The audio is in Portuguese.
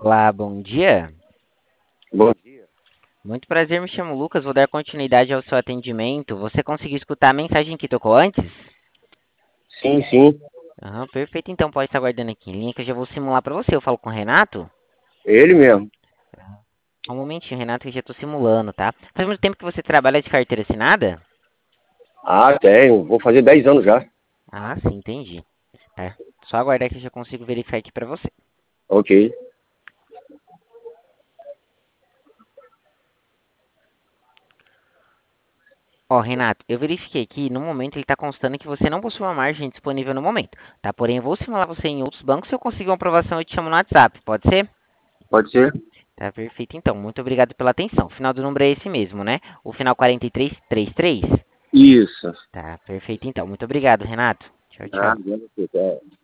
Olá, bom dia. Bom dia. Muito prazer, me chamo Lucas. Vou dar continuidade ao seu atendimento. Você conseguiu escutar a mensagem que tocou antes? Sim, sim. Aham, perfeito. Então pode estar aguardando aqui em linha que eu já vou simular para você. Eu falo com o Renato? Ele mesmo. Um momentinho, Renato, que eu já estou simulando, tá? Faz muito tempo que você trabalha de carteira assinada? Ah, tenho. Vou fazer 10 anos já. Ah, sim, entendi. Tá. Só aguardar que eu já consigo verificar aqui para você. Ok. Ó, Renato, eu verifiquei aqui, no momento ele está constando que você não possui uma margem disponível no momento, tá? Porém, eu vou simular você em outros bancos. Se eu conseguir uma aprovação, eu te chamo no WhatsApp, pode ser? Pode ser? Tá perfeito, então. Muito obrigado pela atenção. O final do número é esse mesmo, né? O final 4333. Isso. Tá perfeito, então. Muito obrigado, Renato. Tchau, Ah, tchau. agora você quer.